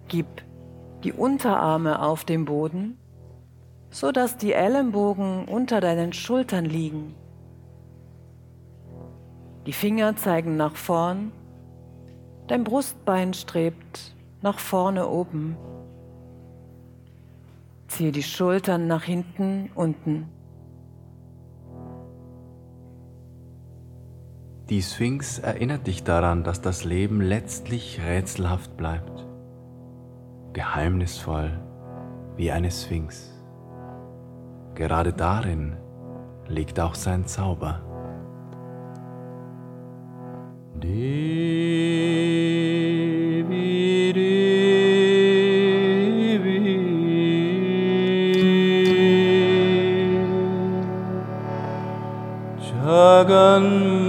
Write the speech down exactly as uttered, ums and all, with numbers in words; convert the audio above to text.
Gib die Unterarme auf den Boden, so dass die Ellenbogen unter deinen Schultern liegen. Die Finger zeigen nach vorn, dein Brustbein strebt nach vorne oben. Ziehe die Schultern nach hinten unten. Die Sphinx erinnert dich daran, dass das Leben letztlich rätselhaft bleibt, geheimnisvoll wie eine Sphinx. Gerade darin liegt auch sein Zauber. Devi, Devi, Jagan